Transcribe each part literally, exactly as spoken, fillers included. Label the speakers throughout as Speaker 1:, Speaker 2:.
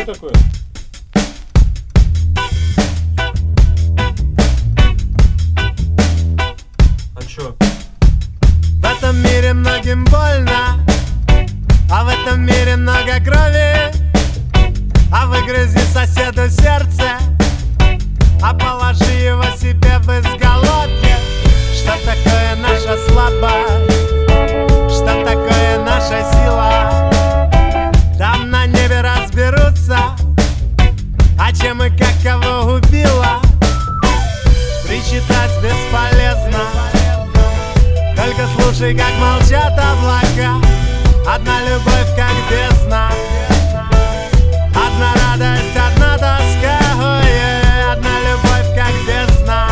Speaker 1: Что такое? А чё?
Speaker 2: В этом мире многим больно, а в этом мире много крови. А выгрызи соседу сердце, а положи его себе в изголовье. Что такое наша слабость? Что такое наша сила? Там на небе разберутся, а чем и как кого убило. Причитать бесполезно, только слушай, как молчат облака. Одна любовь, как бездна, одна радость, одна тоска. Ой, одна любовь, как бездна.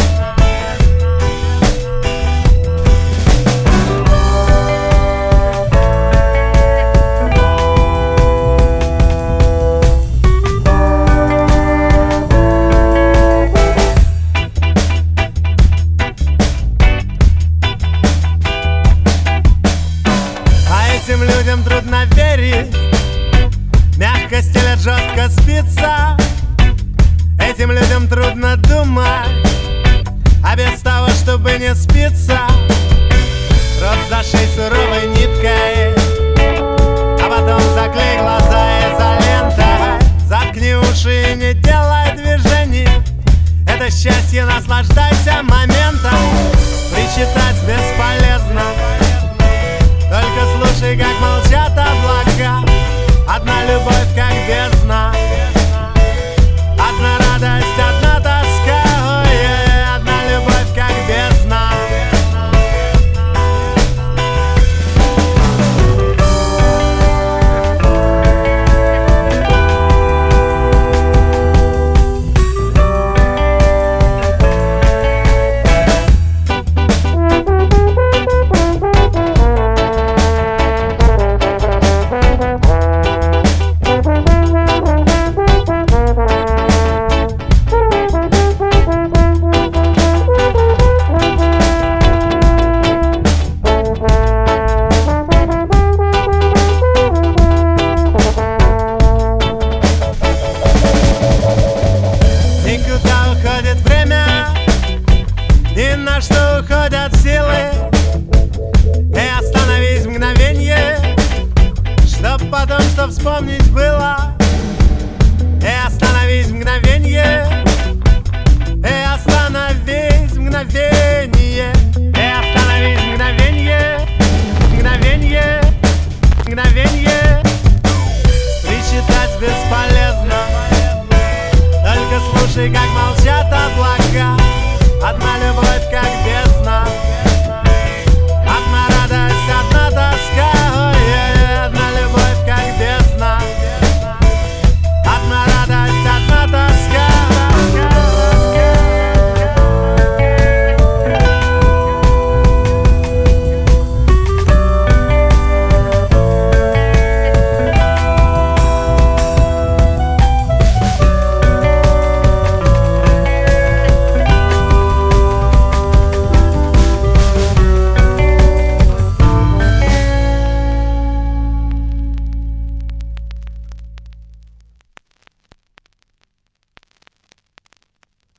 Speaker 2: Этим людям трудно верить, мягко стелят, жестко спится. Этим людям трудно думать, а без того, чтобы не спиться. Рот за шесть суров